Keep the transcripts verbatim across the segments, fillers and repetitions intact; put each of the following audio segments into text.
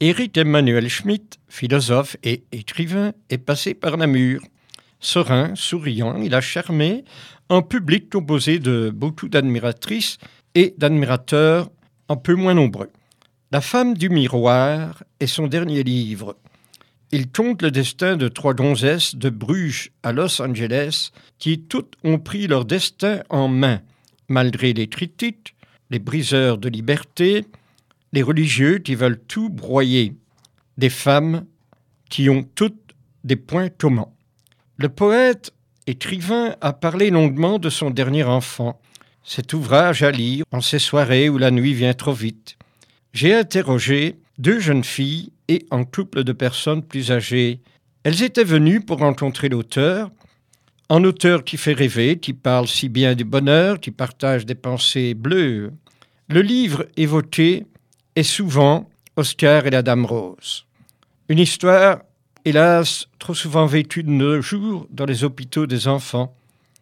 Éric Emmanuel Schmitt, philosophe et écrivain, est passé par Namur. Serein, souriant, il a charmé un public composé de beaucoup d'admiratrices et d'admirateurs un peu moins nombreux. La femme du miroir est son dernier livre. Il conte le destin de trois gonzesses de Bruges à Los Angeles qui toutes ont pris leur destin en main, malgré les critiques, les briseurs de liberté, les religieux qui veulent tout broyer, des femmes qui ont toutes des points communs. Le poète écrivain a parlé longuement de son dernier enfant, cet ouvrage à lire en ces soirées où la nuit vient trop vite. J'ai interrogé deux jeunes filles et un couple de personnes plus âgées. Elles étaient venues pour rencontrer l'auteur, un auteur qui fait rêver, qui parle si bien du bonheur, qui partage des pensées bleues. Le livre évoqué est souvent Oscar et la Dame Rose. Une histoire, hélas, trop souvent vécue de nos jours dans les hôpitaux des enfants.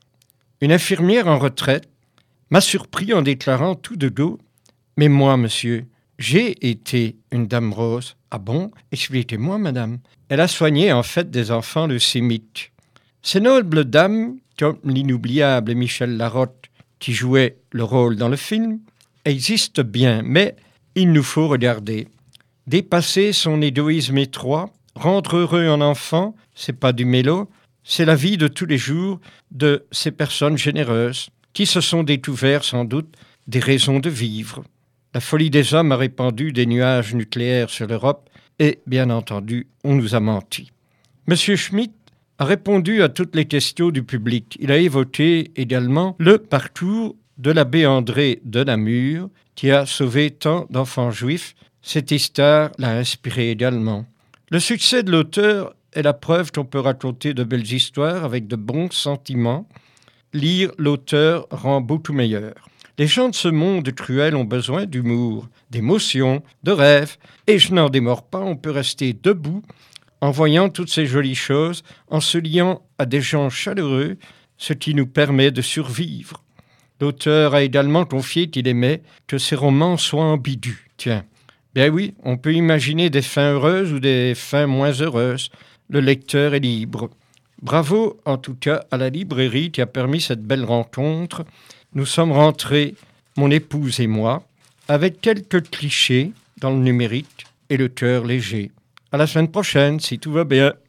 Une infirmière en retraite m'a surpris en déclarant tout de go « Mais moi, monsieur, j'ai été une Dame Rose. » « Ah bon? Expliquez-moi, madame. » Elle a soigné en fait des enfants leucémiques. Ces nobles dames, comme l'inoubliable Michel Larotte, qui jouait le rôle dans le film, existent bien, mais il nous faut regarder. Dépasser son égoïsme étroit, rendre heureux un enfant, c'est pas du mélo, c'est la vie de tous les jours de ces personnes généreuses qui se sont découvert sans doute des raisons de vivre. La folie des hommes a répandu des nuages nucléaires sur l'Europe et, bien entendu, on nous a menti. Monsieur Schmitt a répondu à toutes les questions du public. Il a évoqué également le parcours de l'abbé André de Namur, qui a sauvé tant d'enfants juifs. Cette histoire l'a inspiré également. Le succès de l'auteur est la preuve qu'on peut raconter de belles histoires avec de bons sentiments. Lire l'auteur rend beaucoup meilleur. Les gens de ce monde cruel ont besoin d'humour, d'émotion, de rêve, et je n'en démords pas, on peut rester debout en voyant toutes ces jolies choses, en se liant à des gens chaleureux, ce qui nous permet de survivre. L'auteur a également confié qu'il aimait que ses romans soient ambigus. Tiens, bien oui, on peut imaginer des fins heureuses ou des fins moins heureuses. Le lecteur est libre. Bravo en tout cas à la librairie qui a permis cette belle rencontre. Nous sommes rentrés, mon épouse et moi, avec quelques clichés dans le numérique et le cœur léger. À la semaine prochaine, si tout va bien.